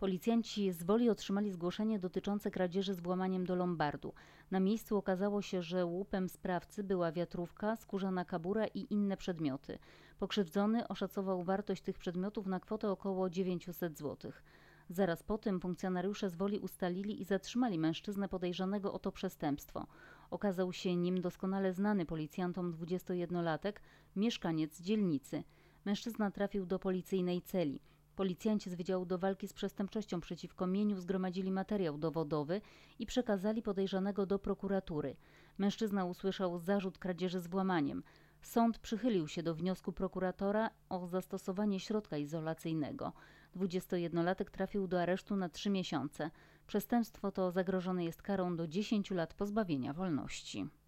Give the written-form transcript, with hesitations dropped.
Policjanci z Woli otrzymali zgłoszenie dotyczące kradzieży z włamaniem do lombardu. Na miejscu okazało się, że łupem sprawcy była wiatrówka, skórzana kabura i inne przedmioty. Pokrzywdzony oszacował wartość tych przedmiotów na kwotę około 900 zł. Zaraz po tym funkcjonariusze z Woli ustalili i zatrzymali mężczyznę podejrzanego o to przestępstwo. Okazał się nim doskonale znany policjantom 21-latek, mieszkaniec dzielnicy. Mężczyzna trafił do policyjnej celi. Policjanci z Wydziału do Walki z Przestępczością przeciwko Mieniu zgromadzili materiał dowodowy i przekazali podejrzanego do prokuratury. Mężczyzna usłyszał zarzut kradzieży z włamaniem. Sąd przychylił się do wniosku prokuratora o zastosowanie środka izolacyjnego. 21-latek trafił do aresztu na 3 miesiące. Przestępstwo to zagrożone jest karą do 10 lat pozbawienia wolności.